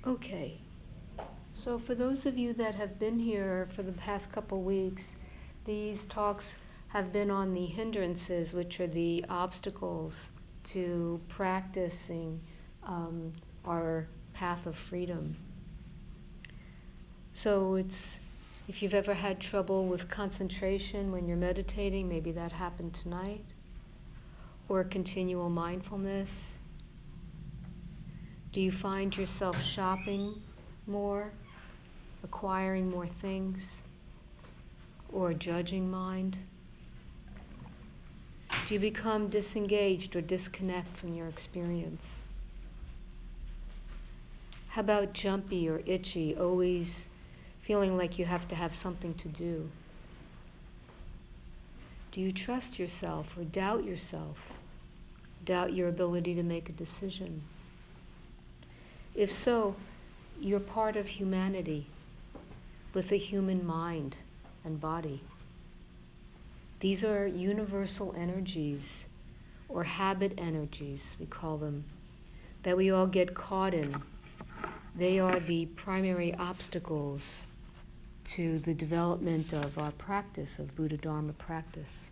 Okay, so for those of you that have been here for the past couple weeks, these talks have been on the hindrances, which are the obstacles to practicing our path of freedom. So if you've ever had trouble with concentration when you're meditating, maybe that happened tonight, or continual mindfulness. Do you find yourself shopping more, acquiring more things, or a judging mind? Do you become disengaged or disconnect from your experience? How about jumpy or itchy, always feeling like you have to have something to do? Do you trust yourself or doubt yourself? Doubt your ability to make a decision? If so, you're part of humanity with a human mind and body. These are universal energies, or habit energies, we call them, that we all get caught in. They are the primary obstacles to the development of our practice, of Buddha Dharma practice.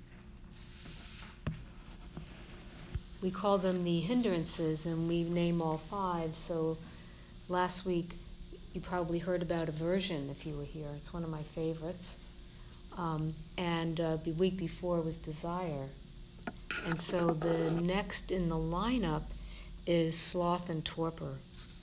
We call them the hindrances, and we name all 5. So last week you probably heard about aversion if you were here. It's one of my favorites. And the week before was desire. And so the next in the lineup is sloth and torpor.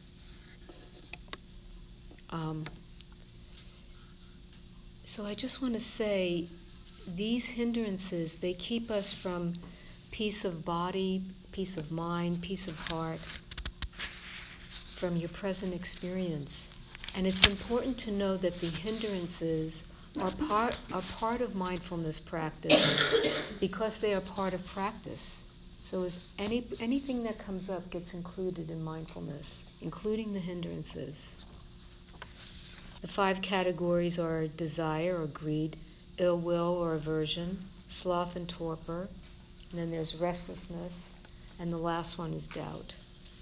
So I just want to say, these hindrances, they keep us from peace of body, peace of mind, peace of heart, from your present experience. And it's important to know that the hindrances are part of mindfulness practice because they are part of practice. So anything that comes up gets included in mindfulness, including the hindrances. The 5 categories are desire or greed, ill will or aversion, sloth and torpor, and then there's restlessness, and the last one is doubt.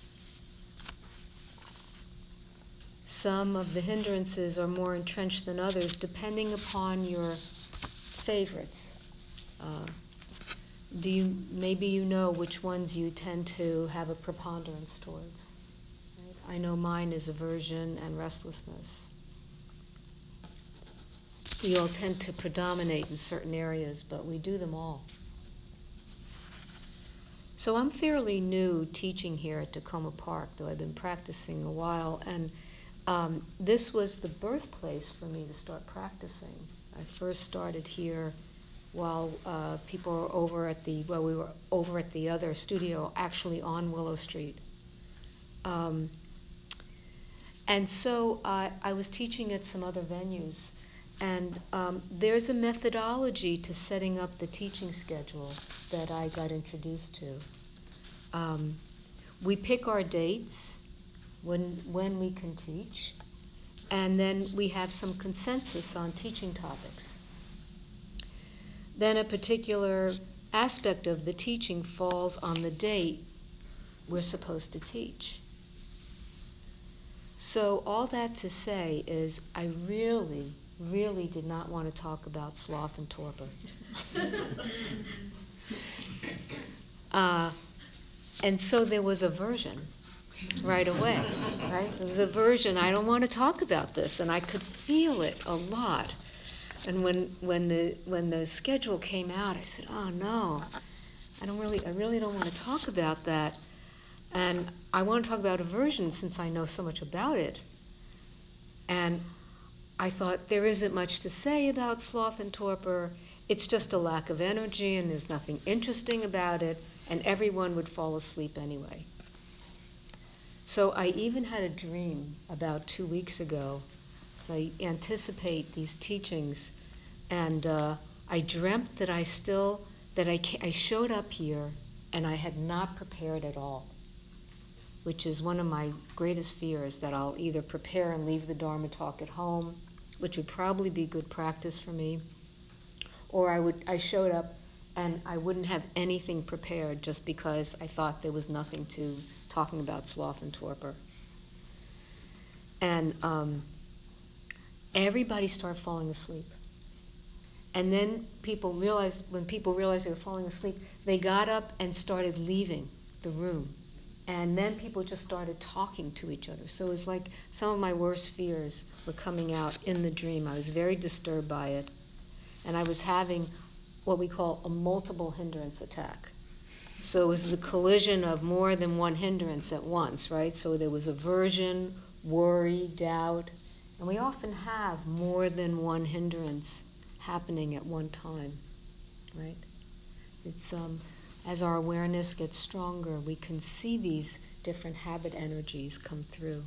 Some of the hindrances are more entrenched than others, depending upon your favorites. Maybe you know which ones you tend to have a preponderance towards. Right? I know mine is aversion and restlessness. We all tend to predominate in certain areas, but we do them all. So I'm fairly new teaching here at Tacoma Park, though I've been practicing a while, and this was the birthplace for me to start practicing. I first started here while people were we were over at the other studio, actually on Willow Street. And so I was teaching at some other venues, and there's a methodology to setting up the teaching schedule that I got introduced to. We pick our dates when we can teach, and then we have some consensus on teaching topics. Then a particular aspect of the teaching falls on the date we're supposed to teach. So all that to say is I really, really did not want to talk about sloth and torpor. And so there was aversion right away, right? There was aversion. I don't want to talk about this, and I could feel it a lot. And when the schedule came out, I said, "Oh no, I really don't want to talk about that." And I want to talk about aversion since I know so much about it. And I thought there isn't much to say about sloth and torpor. It's just a lack of energy, and there's nothing interesting about it, and everyone would fall asleep anyway. So I even had a dream about 2 weeks ago. So I anticipate these teachings, and I dreamt that I showed up here and I had not prepared at all, which is one of my greatest fears, that I'll either prepare and leave the Dharma talk at home, which would probably be good practice for me, or I showed up and I wouldn't have anything prepared just because I thought there was nothing to talking about sloth and torpor. And everybody started falling asleep. And then when people realized they were falling asleep, they got up and started leaving the room. And then people just started talking to each other. So it was like some of my worst fears were coming out in the dream. I was very disturbed by it. And I was having what we call a multiple hindrance attack. So it was the collision of more than one hindrance at once, right? So there was aversion, worry, doubt. And we often have more than one hindrance happening at one time, right? It's as our awareness gets stronger, we can see these different habit energies come through.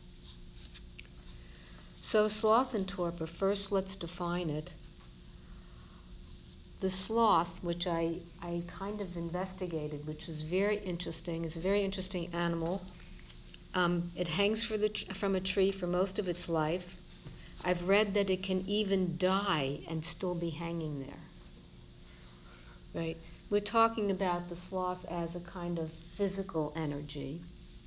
So sloth and torpor, first let's define it. The sloth, which I kind of investigated, which was very interesting, is a very interesting animal. It hangs from a tree for most of its life. I've read that it can even die and still be hanging there. Right? We're talking about the sloth as a kind of physical energy.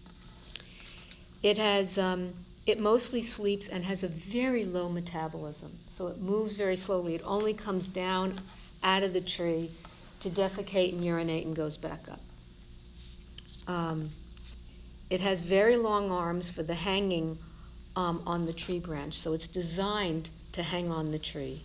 It mostly sleeps and has a very low metabolism. So it moves very slowly. It only comes down out of the tree to defecate and urinate and goes back up. It has very long arms for the hanging on the tree branch. So it's designed to hang on the tree.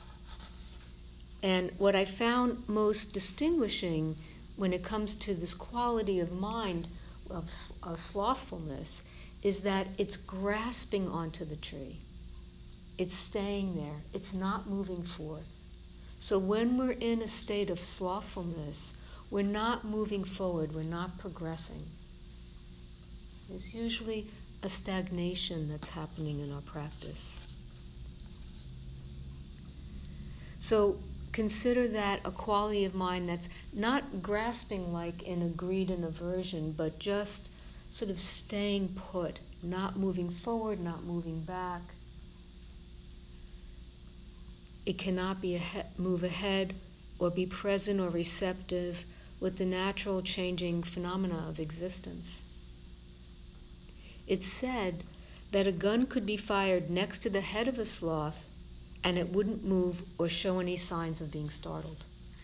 And what I found most distinguishing when it comes to this quality of mind of slothfulness is that it's grasping onto the tree. It's staying there. It's not moving forth. So when we're in a state of slothfulness, we're not moving forward. We're not progressing. There's usually a stagnation that's happening in our practice. So consider that a quality of mind that's not grasping like in a greed and aversion, but just sort of staying put, not moving forward, not moving back. It cannot move ahead or be present or receptive with the natural changing phenomena of existence. It's said that a gun could be fired next to the head of a sloth and it wouldn't move or show any signs of being startled.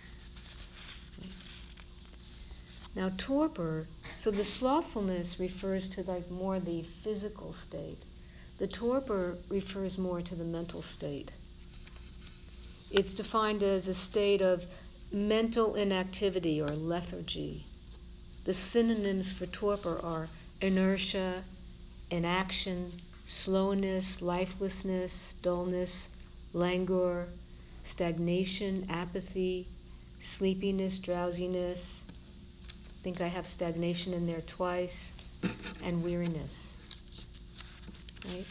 Now torpor, so the slothfulness refers to like more the physical state. The torpor refers more to the mental state. It's defined as a state of mental inactivity or lethargy. The synonyms for torpor are inertia, inaction, slowness, lifelessness, dullness, languor, stagnation, apathy, sleepiness, drowsiness. I think I have stagnation in there twice, and weariness. Right?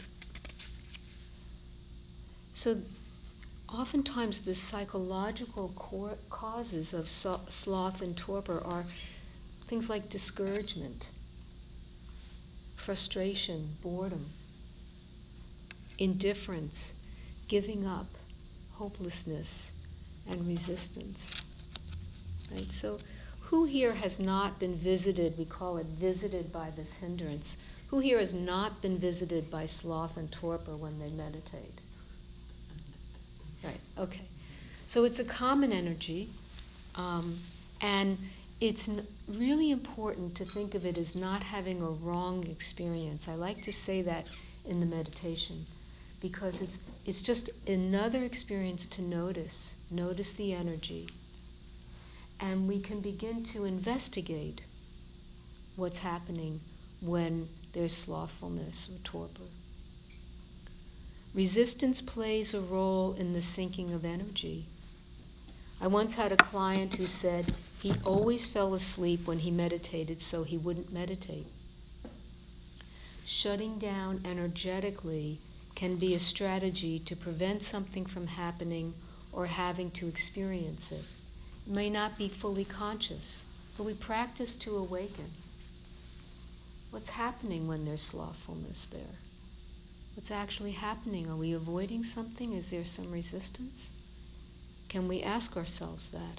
So oftentimes the psychological causes of sloth and torpor are things like discouragement, frustration, boredom, indifference, giving up, hopelessness, and resistance. Right? So who here has not been visited, we call it visited by this hindrance, who here has not been visited by sloth and torpor when they meditate? Right, okay. So it's a common energy, and it's really important to think of it as not having a wrong experience. I like to say that in the meditation, because it's just another experience to notice the energy, and we can begin to investigate what's happening when there's slothfulness or torpor. Resistance plays a role in the sinking of energy. I once had a client who said he always fell asleep when he meditated, so he wouldn't meditate. Shutting down energetically can be a strategy to prevent something from happening or having to experience it. It may not be fully conscious, but we practice to awaken. What's happening when there's slothfulness there? What's actually happening? Are we avoiding something? Is there some resistance? Can we ask ourselves that?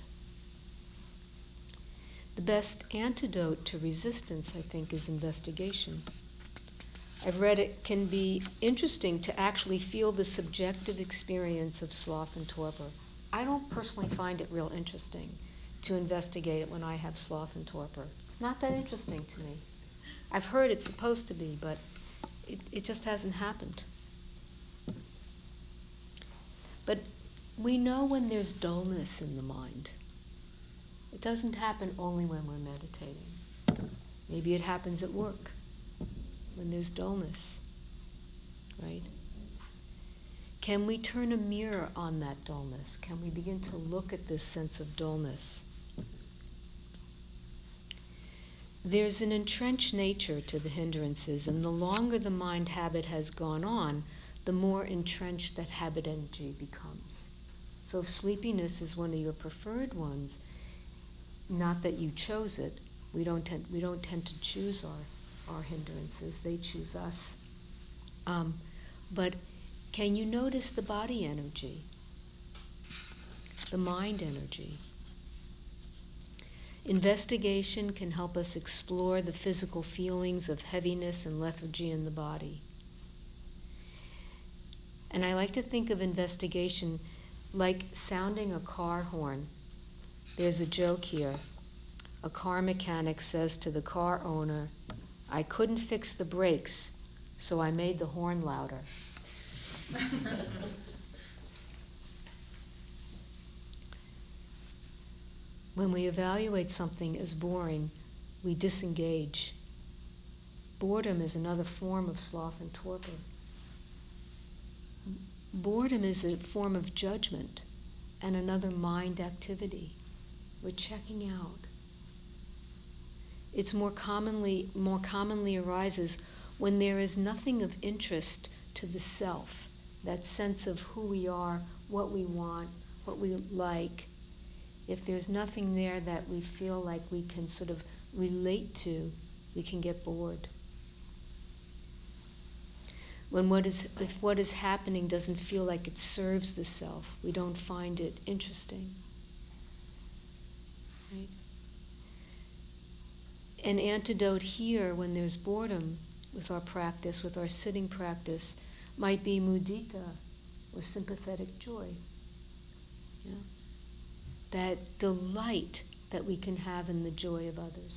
The best antidote to resistance, I think, is investigation. I've read it can be interesting to actually feel the subjective experience of sloth and torpor. I don't personally find it real interesting to investigate it when I have sloth and torpor. It's not that interesting to me. I've heard it's supposed to be, but it just hasn't happened. But we know when there's dullness in the mind. It doesn't happen only when we're meditating. Maybe it happens at work, when there's dullness, right? Can we turn a mirror on that dullness? Can we begin to look at this sense of dullness? There's an entrenched nature to the hindrances, and the longer the mind habit has gone on, the more entrenched that habit energy becomes. So if sleepiness is one of your preferred ones, not that you chose it, we don't tend to choose our hindrances, they choose us. But can you notice the body energy, the mind energy? Investigation can help us explore the physical feelings of heaviness and lethargy in the body. And I like to think of investigation like sounding a car horn. There's a joke here. A car mechanic says to the car owner, "I couldn't fix the brakes, so I made the horn louder." When we evaluate something as boring, we disengage. Boredom is another form of sloth and torpor. Boredom is a form of judgment and another mind activity. We're checking out. It's more commonly arises when there is nothing of interest to the self, that sense of who we are, what we want, what we like. If there's nothing there that we feel like we can sort of relate to, we can get bored. If what is happening doesn't feel like it serves the self, we don't find it interesting. Right? An antidote here, when there's boredom with our practice, with our sitting practice, might be mudita, or sympathetic joy. Yeah? That delight that we can have in the joy of others.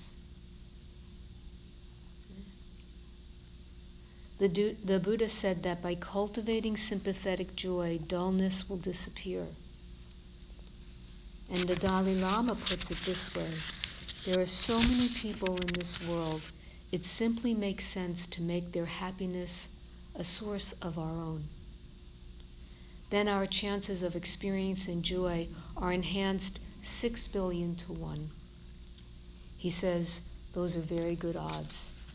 The Buddha said that by cultivating sympathetic joy, dullness will disappear. And the Dalai Lama puts it this way: there are so many people in this world, it simply makes sense to make their happiness a source of our own. Then our chances of experiencing joy are enhanced 6 billion to 1. He says those are very good odds.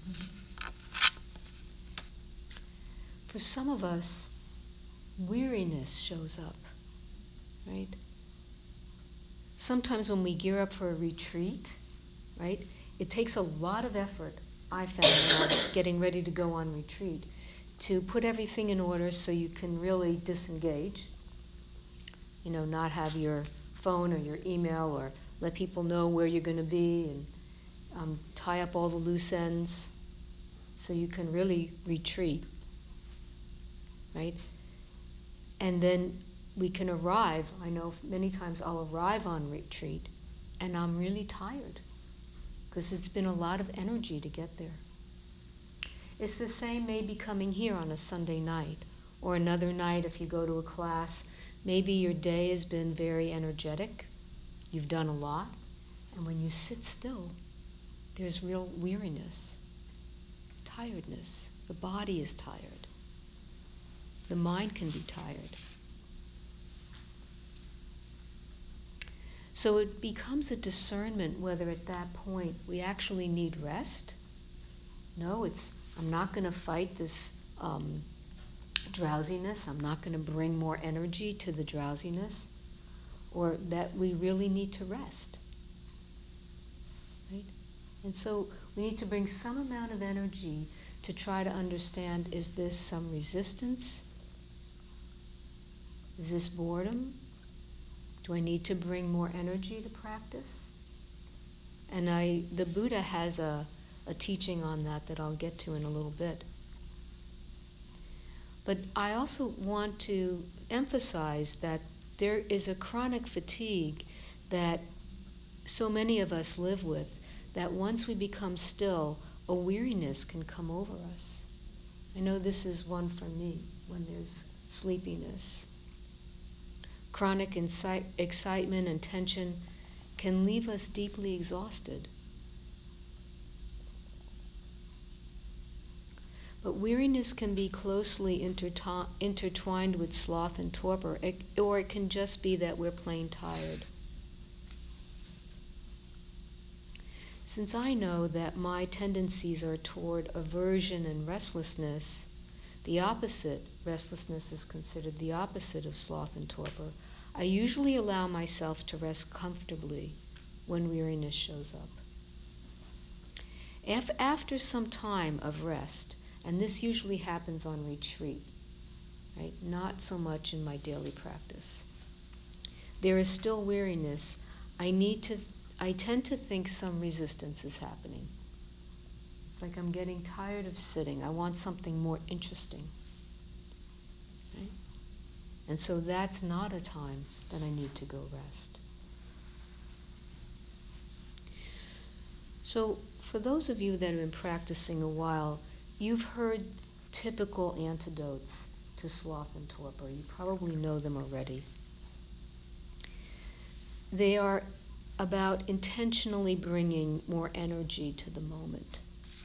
For some of us, weariness shows up, right? Sometimes when we gear up for a retreat, right, it takes a lot of effort, I found, when I'm getting ready to go on retreat, to put everything in order so you can really disengage, not have your phone or your email, or let people know where you're going to be, and tie up all the loose ends so you can really retreat, right? And then we can arrive. I know many times I'll arrive on retreat and I'm really tired because it's been a lot of energy to get there. It's the same maybe coming here on a Sunday night, or another night if you go to a class. Maybe your day has been very energetic, you've done a lot, and when you sit still, there's real weariness, tiredness. The body is tired. The mind can be tired. So it becomes a discernment whether at that point we actually need rest. No, I'm not going to fight this drowsiness. I'm not going to bring more energy to the drowsiness. Or that we really need to rest. Right? And so we need to bring some amount of energy to try to understand, is this some resistance? Is this boredom? Do I need to bring more energy to practice? And the Buddha has a teaching on that I'll get to in a little bit. But I also want to emphasize that there is a chronic fatigue that so many of us live with, that once we become still, a weariness can come over us. I know this is one for me when there's sleepiness. Chronic excitement and tension can leave us deeply exhausted. But weariness can be closely intertwined with sloth and torpor, or it can just be that we're plain tired. Since I know that my tendencies are toward aversion and restlessness, the opposite, restlessness is considered the opposite of sloth and torpor, I usually allow myself to rest comfortably when weariness shows up. After some time of rest, and this usually happens on retreat, right? Not so much in my daily practice. There is still weariness. I tend to think some resistance is happening. It's like I'm getting tired of sitting. I want something more interesting. Right? And so that's not a time that I need to go rest. So for those of you that have been practicing a while, you've heard typical antidotes to sloth and torpor. You probably know them already. They are about intentionally bringing more energy to the moment.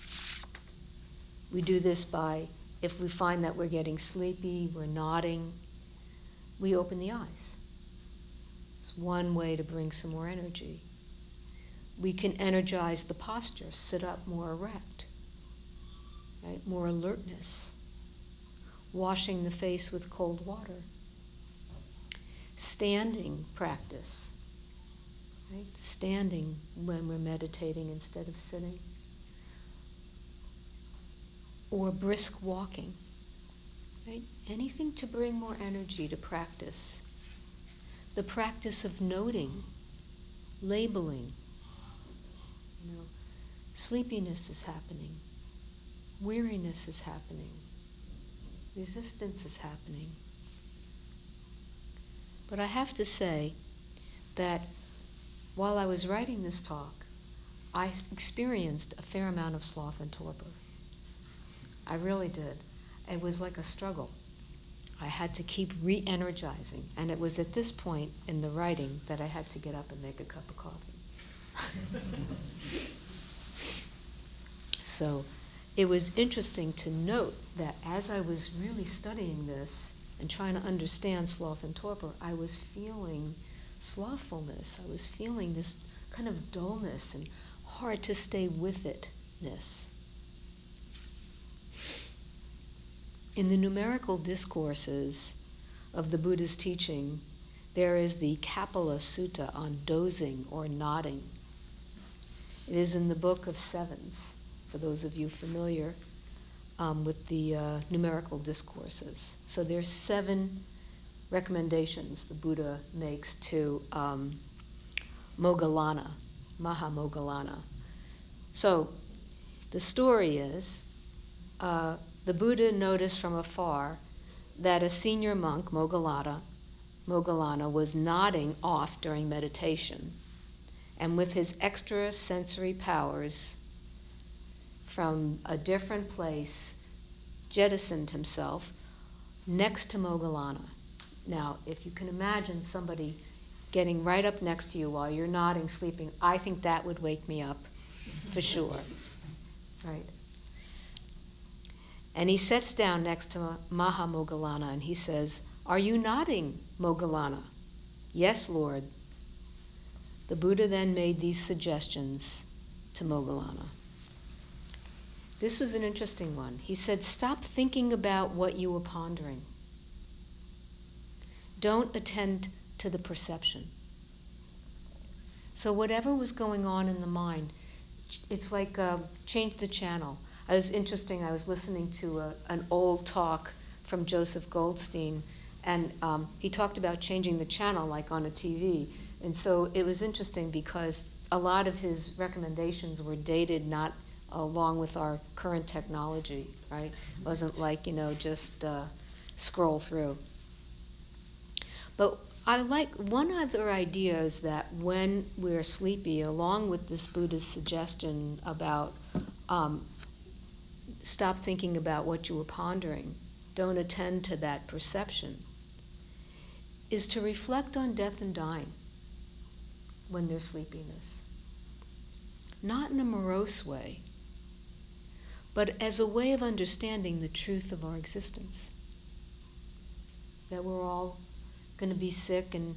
We do this by, if we find that we're getting sleepy, we're nodding, we open the eyes. It's one way to bring some more energy. We can energize the posture, sit up more erect, right? More alertness. Washing the face with cold water. Standing practice, right? Standing when we're meditating instead of sitting. Or brisk walking, right? Anything to bring more energy to practice. The practice of noting, labeling. Sleepiness is happening. Weariness is happening. Resistance is happening. But I have to say that while I was writing this talk, I experienced a fair amount of sloth and torpor. I really did. It was like a struggle. I had to keep re-energizing, and it was at this point in the writing that I had to get up and make a cup of coffee. So it was interesting to note that as I was really studying this and trying to understand sloth and torpor, I was feeling slothfulness. I was feeling this kind of dullness and hard to stay with it-ness. In the numerical discourses of the Buddha's teaching, there is the Kapila Sutta on dozing or nodding. It is in the Book of Sevens, for those of you familiar with the numerical discourses. So there's 7 recommendations the Buddha makes to Moggallana, Mahamoggallana. So the story is, the Buddha noticed from afar that a senior monk, Moggallana, was nodding off during meditation, and with his extra sensory powers from a different place, jettisoned himself next to Moggallana. Now, if you can imagine somebody getting right up next to you while you're nodding, sleeping, I think that would wake me up for sure, right? And he sits down next to Mahamoggallana and he says, "Are you nodding, Moggallana?" "Yes, Lord." The Buddha then made these suggestions to Moggallana. This was an interesting one. He said, "Stop thinking about what you were pondering. Don't attend to the perception." So whatever was going on in the mind, it's like change the channel. It was interesting, I was listening to an old talk from Joseph Goldstein, and he talked about changing the channel like on a TV. And so it was interesting because a lot of his recommendations were dated not along with our current technology, right? It wasn't like, just scroll through. But I like one other idea is that when we're sleepy, along with this Buddhist suggestion about stop thinking about what you were pondering, don't attend to that perception, is to reflect on death and dying when there's sleepiness. Not in a morose way, but as a way of understanding the truth of our existence. That we're all going to be sick and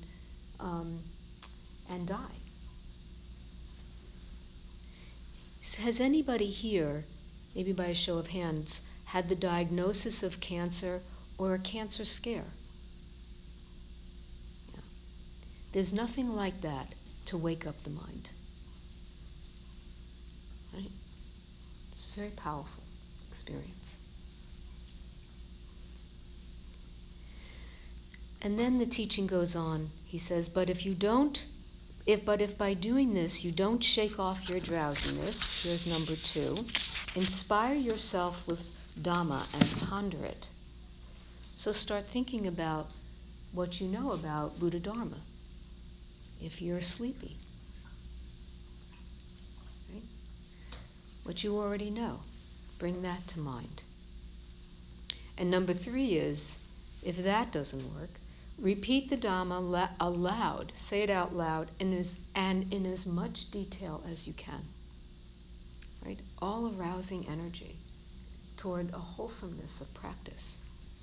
die. Has anybody here, maybe by a show of hands, had the diagnosis of cancer or a cancer scare? Yeah. There's nothing like that to wake up the mind. Right? It's a very powerful experience. And then the teaching goes on. He says, but if by doing this you don't shake off your drowsiness, here's number 2, inspire yourself with Dhamma and ponder it. So start thinking about what you know about Buddha Dharma. If you're sleepy, right? What you already know, bring that to mind. And number 3 is, if that doesn't work, repeat the Dhamma aloud. Say it out loud and in as much detail as you can. Right? All arousing energy toward a wholesomeness of practice.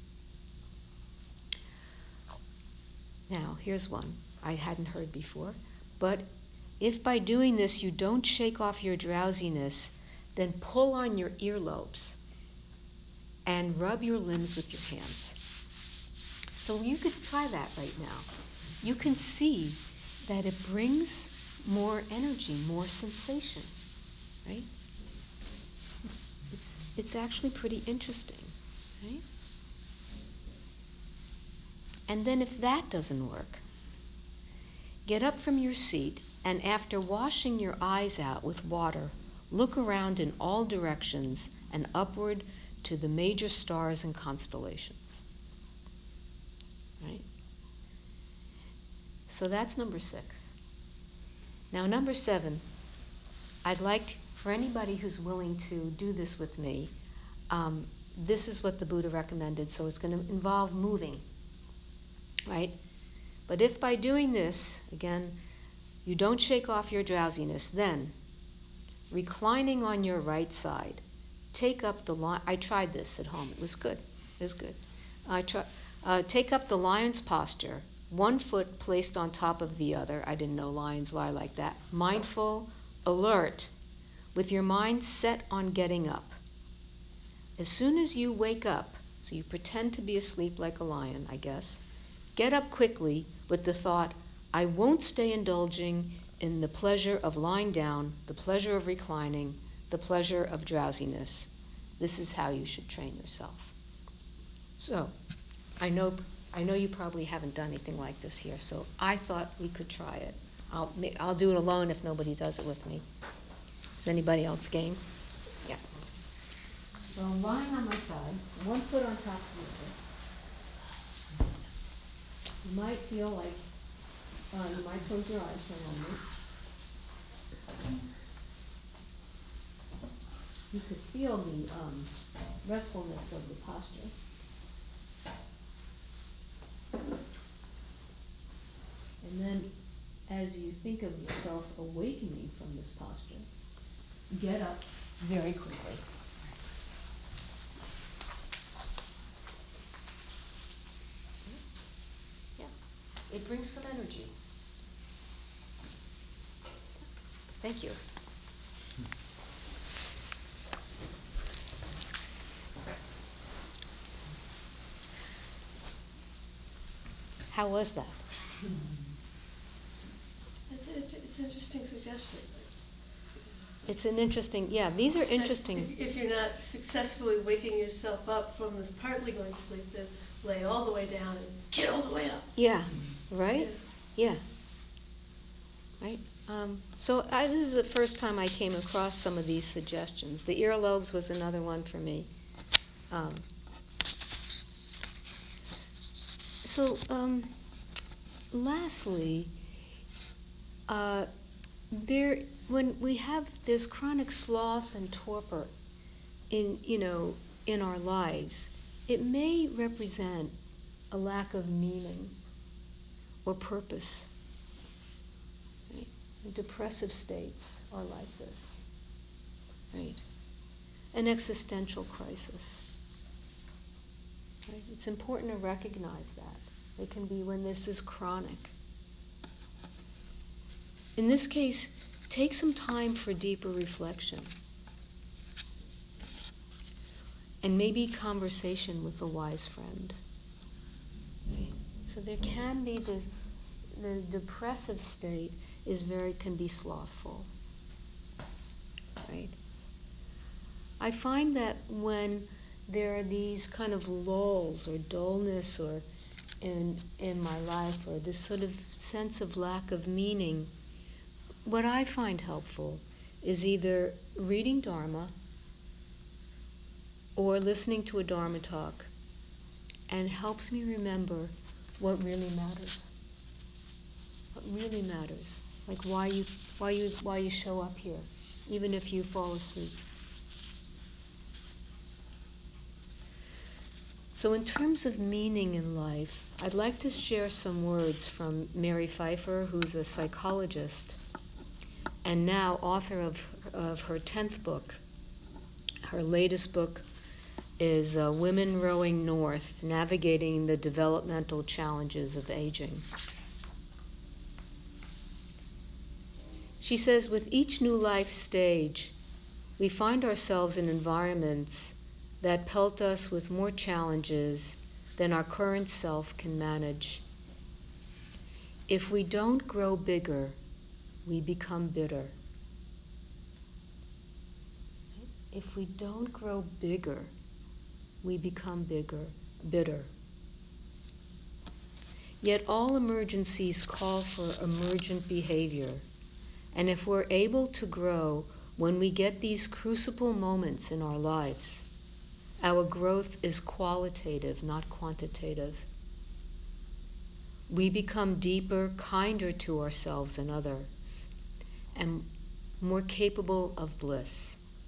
Now, here's one I hadn't heard before. But if by doing this you don't shake off your drowsiness, then pull on your earlobes and rub your limbs with your hands. So you could try that right now. You can see that it brings more energy, more sensation, right? It's actually pretty interesting, right? And then if that doesn't work, get up from your seat and after washing your eyes out with water, look around in all directions and upward to the major stars and constellations. Right? So that's number 6. Now number 7, I'd like for anybody who's willing to do this with me, this is what the Buddha recommended, so it's going to involve moving, right? But if by doing this, again, you don't shake off your drowsiness, then, reclining on your right side, take up the lion. I tried this at home. It was good. Take up the lion's posture, one foot placed on top of the other. I didn't know lions lie like that. Mindful, alert, with your mind set on getting up. As soon as you wake up, so you pretend to be asleep like a lion, I guess, get up quickly with the thought, I won't stay indulging in the pleasure of lying down, the pleasure of reclining, the pleasure of drowsiness. This is how you should train yourself. So, I know you probably haven't done anything like this here, so I thought we could try it. I'll do it alone if nobody does it with me. Is anybody else game? Yeah. So I'm lying on my side, one foot on top of the other. You might feel like you might close your eyes for a moment. You could feel the restfulness of the posture. And then as you think of yourself awakening from this posture, get up very quickly. Yeah, it brings some energy. Thank you. How was that? It's an interesting suggestion. It's an interesting, yeah, these are interesting. If you're not successfully waking yourself up from this partly going to sleep, then lay all the way down and get all the way up. Yeah, right? Yeah. Right? So this is the first time I came across some of these suggestions. The earlobes was another one for me. So, lastly, uh, there's chronic sloth and torpor in our lives, it may represent a lack of meaning or purpose. Right? Depressive states are like this, right? An existential crisis. Right? It's important to recognize that. It can be when this is chronic. In this case, take some time for deeper reflection and maybe conversation with a wise friend. Right? So there can be the depressive state can be slothful. Right? I find that when there are these kind of lulls or dullness or in my life, or this sort of sense of lack of meaning, what I find helpful is either reading Dharma or listening to a Dharma talk, and it helps me remember what really matters. What really matters, like why you show up here, even if you fall asleep. So in terms of meaning in life, I'd like to share some words from Mary Pfeiffer, who's a psychologist and now author of her 10th book. Her latest book is Women Rowing North, Navigating the Developmental Challenges of Aging. She says, with each new life stage, we find ourselves in environments that pelt us with more challenges than our current self can manage. If we don't grow bigger, we become bitter. If we don't grow bigger, we become bitter. Yet all emergencies call for emergent behavior, and if we're able to grow when we get these crucible moments in our lives, our growth is qualitative, not quantitative. We become deeper, kinder to ourselves and others, and more capable of bliss.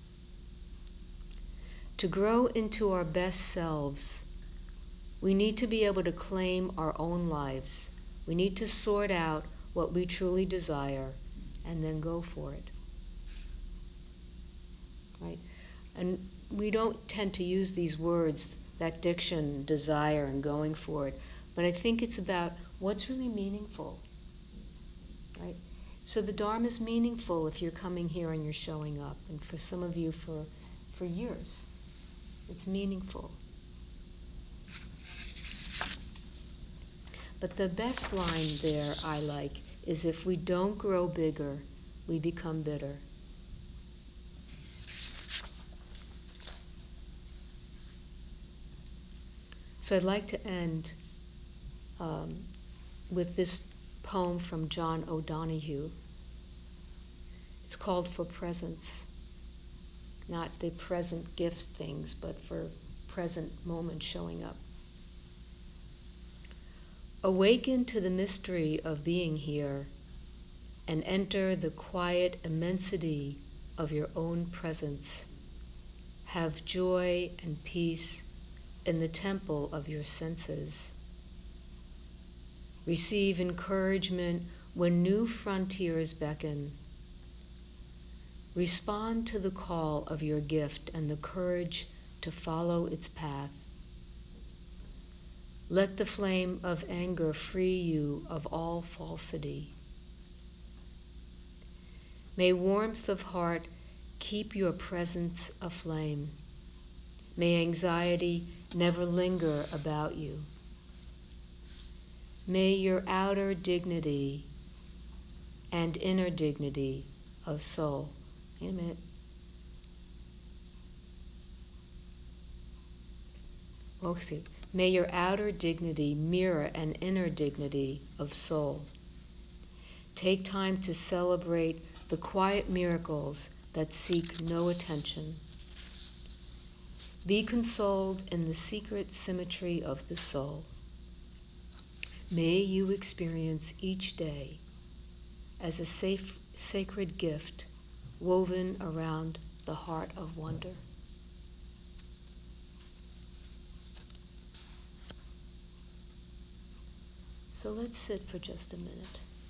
To grow into our best selves, we need to be able to claim our own lives. We need to sort out what we truly desire and then go for it. Right? And we don't tend to use these words, that diction, desire and going for it, but I think it's about what's really meaningful. Right? So the Dharma is meaningful if you're coming here and you're showing up, and for some of you for years. It's meaningful. But the best line there I like is, if we don't grow bigger, we become bitter. So I'd like to end with this poem from John O'Donohue. It's called For Presence. Not the present gift things, but for present moments showing up. Awaken to the mystery of being here and enter the quiet immensity of your own presence. Have joy and peace in the temple of your senses. Receive encouragement when new frontiers beckon. Respond to the call of your gift and the courage to follow its path. Let the flame of anger free you of all falsity. May warmth of heart keep your presence aflame. May anxiety never linger about you. May your outer dignity and inner dignity of soul. Wait a minute. Oh, excuse. May your outer dignity mirror an inner dignity of soul. Take time to celebrate the quiet miracles that seek no attention. Be consoled in the secret symmetry of the soul. May you experience each day as a safe, sacred gift woven around the heart of wonder. So let's sit for just a minute.